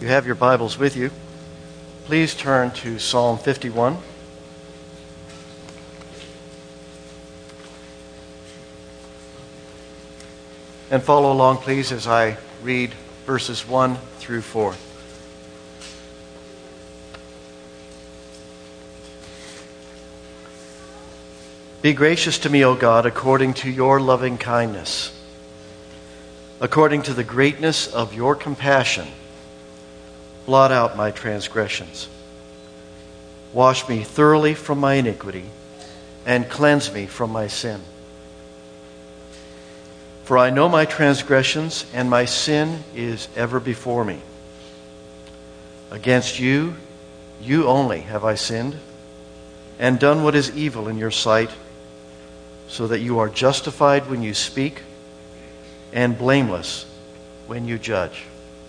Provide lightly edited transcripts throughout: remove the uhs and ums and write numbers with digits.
You have your Bibles with you. Please turn to Psalm 51. And follow along, please, as I read verses 1 through 4. Be gracious to me, O God, according to your loving kindness. According to the greatness of your compassion, blot out my transgressions. Wash me thoroughly from my iniquity and cleanse me from my sin. For I know my transgressions, and my sin is ever before me. Against you, you only have I sinned, and done what is evil in your sight, so that you are justified when you speak, and blameless when you judge.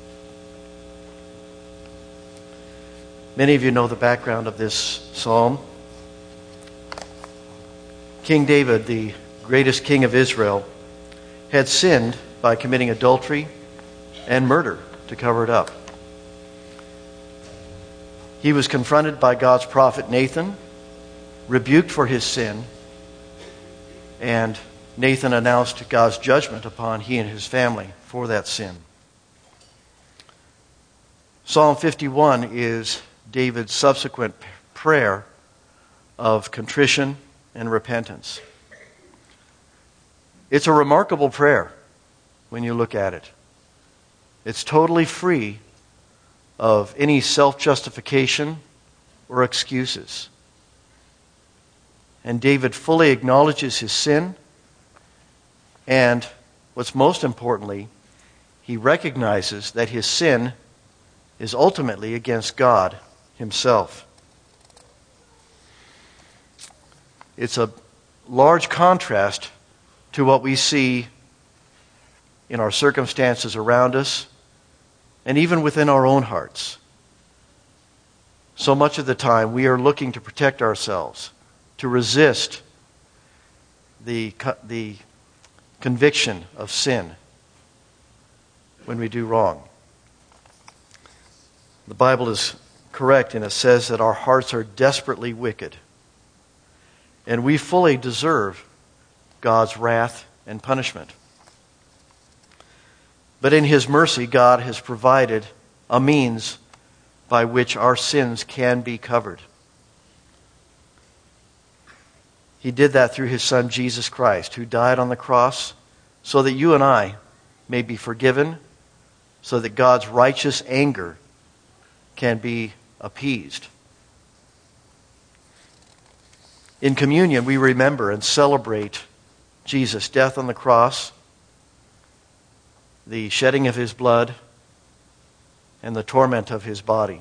Many of you know the background of this psalm. King David, the greatest king of Israel, had sinned by committing adultery and murder to cover it up. He was confronted by God's prophet Nathan, rebuked for his sin, and Nathan announced God's judgment upon he and his family for that sin. Psalm 51 is David's subsequent prayer of contrition and repentance. It's a remarkable prayer when you look at it. It's totally free of any self-justification or excuses. And David fully acknowledges his sin, and what's most importantly, he recognizes that his sin is ultimately against God himself. It's a large contrast to what we see in our circumstances around us and even within our own hearts. So much of the time we are looking to protect ourselves, to resist the conviction of sin when we do wrong. The Bible is correct, and it says that our hearts are desperately wicked, and we fully deserve God's wrath and punishment. But in His mercy, God has provided a means by which our sins can be covered. He did that through His Son, Jesus Christ, who died on the cross so that you and I may be forgiven, so that God's righteous anger can be appeased. In communion, we remember and celebrate Jesus' death on the cross, the shedding of His blood, and the torment of His body.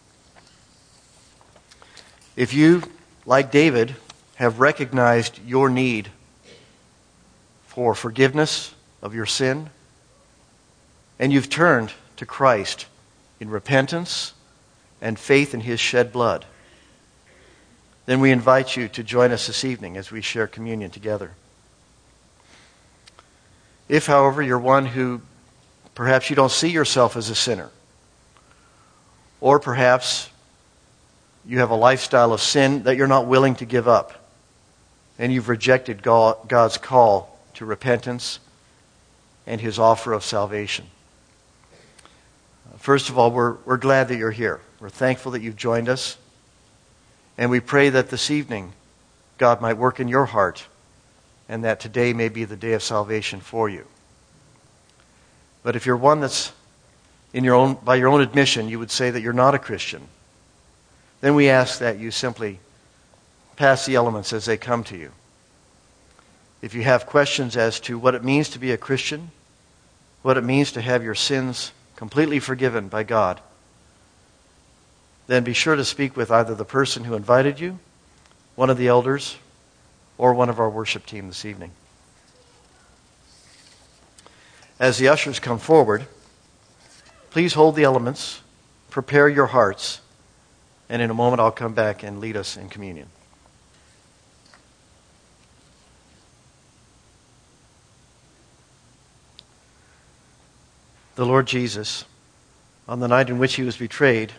If you, like David, have recognized your need for forgiveness of your sin, and you've turned to Christ in repentance and faith in His shed blood, then we invite you to join us this evening as we share communion together. If, however, you're one who perhaps you don't see yourself as a sinner, or perhaps you have a lifestyle of sin that you're not willing to give up, and you've rejected God's call to repentance and His offer of salvation. First of all, we're glad that you're here. We're thankful that you've joined us. And we pray that this evening God might work in your heart, and that today may be the day of salvation for you. But if you're one that's by your own admission, you would say that you're not a Christian, then we ask that you simply pass the elements as they come to you. If you have questions as to what it means to be a Christian, what it means to have your sins completely forgiven by God, then be sure to speak with either the person who invited you, one of the elders, or one of our worship team this evening. As the ushers come forward, please hold the elements, prepare your hearts, and in a moment I'll come back and lead us in communion. The Lord Jesus, On the night in which he was betrayed,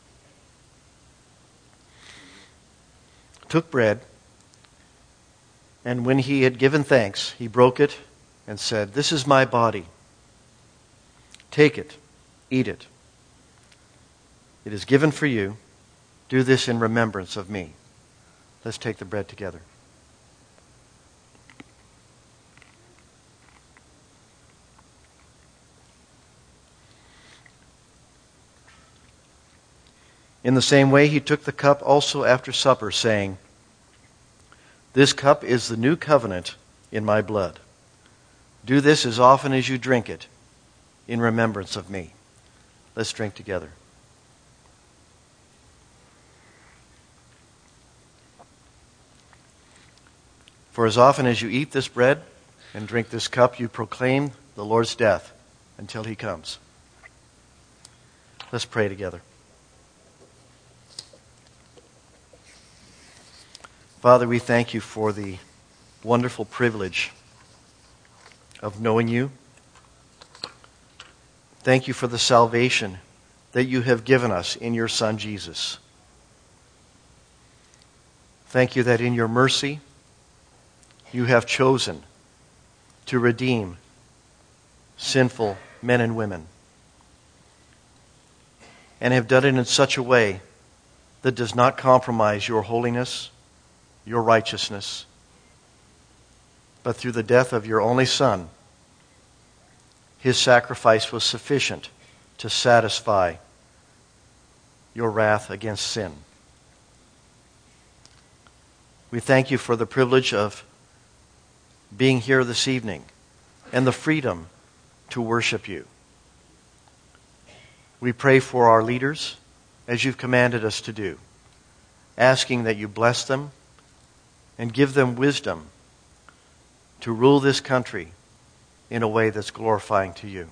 took bread, and when he had given thanks, he broke it and said, "This is my body. Take it, eat it. It is given for you. Do this in remembrance of me." Let's take the bread together. In the same way, he took the cup also after supper, saying, "This cup is the new covenant in my blood. Do this as often as you drink it in remembrance of me." Let's drink together. For as often as you eat this bread and drink this cup, you proclaim the Lord's death until he comes. Let's pray together. Father, we thank you for the wonderful privilege of knowing you. Thank you for the salvation that you have given us in your Son, Jesus. Thank you that in your mercy, you have chosen to redeem sinful men and women, and have done it in such a way that does not compromise your holiness, your righteousness, but through the death of your only Son, his sacrifice was sufficient to satisfy your wrath against sin. We thank you for the privilege of being here this evening and the freedom to worship you. We pray for our leaders, as you've commanded us to do, asking that you bless them and give them wisdom to rule this country in a way that's glorifying to you.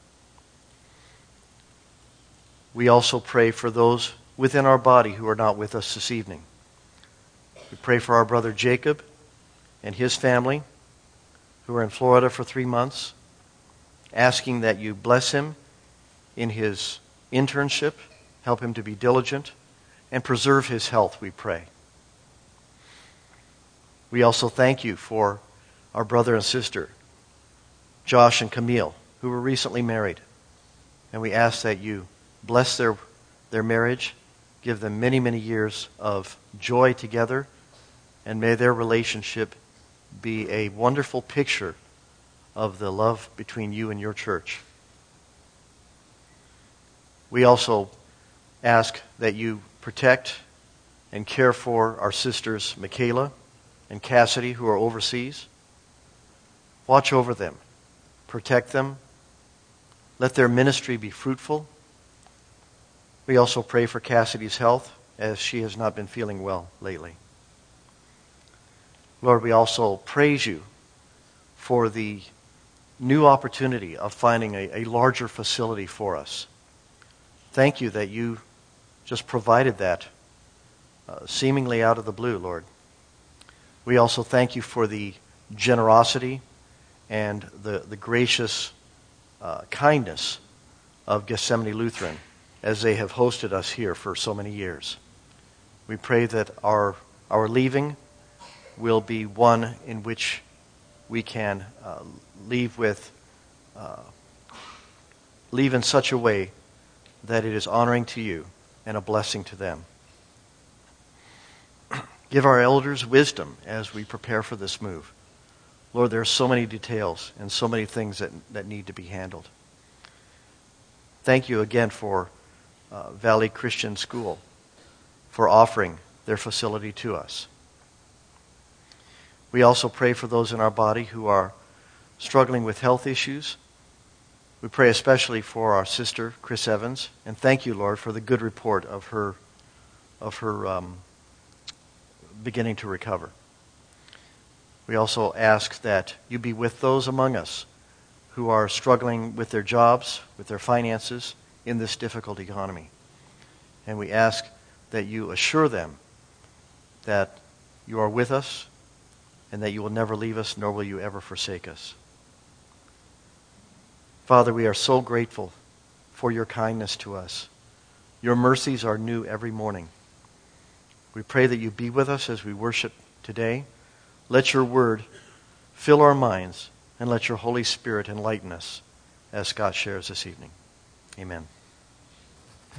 We also pray for those within our body who are not with us this evening. We pray for our brother Jacob and his family who are in Florida for 3 months, asking that you bless him in his internship, help him to be diligent, and preserve his health, we pray. We also thank you for our brother and sister, Josh and Camille, who were recently married. And we ask that you bless their marriage, give them many, many years of joy together, and may their relationship be a wonderful picture of the love between you and your church. We also ask that you protect and care for our sisters Michaela and Cassidy, who are overseas. Watch over them. Protect them. Let their ministry be fruitful. We also pray for Cassidy's health, as she has not been feeling well lately. Lord, we also praise you for the new opportunity of finding a larger facility for us. Thank you that you just provided that seemingly out of the blue, Lord. We also thank you for the generosity and the gracious kindness of Gethsemane Lutheran as they have hosted us here for so many years. We pray that our leaving will be one in which we can leave in such a way that it is honoring to you and a blessing to them. Give our elders wisdom as we prepare for this move. Lord, there are so many details and so many things that need to be handled. Thank you again for Valley Christian School for offering their facility to us. We also pray for those in our body who are struggling with health issues. We pray especially for our sister, Chris Evans, and thank you, Lord, for the good report of her beginning to recover. We also ask that you be with those among us who are struggling with their jobs, with their finances in this difficult economy. And we ask that you assure them that you are with us and that you will never leave us, nor will you ever forsake us. Father, we are so grateful for your kindness to us. Your mercies are new every morning. We pray that you be with us as we worship today. Let your word fill our minds, and let your Holy Spirit enlighten us as Scott shares this evening. Amen.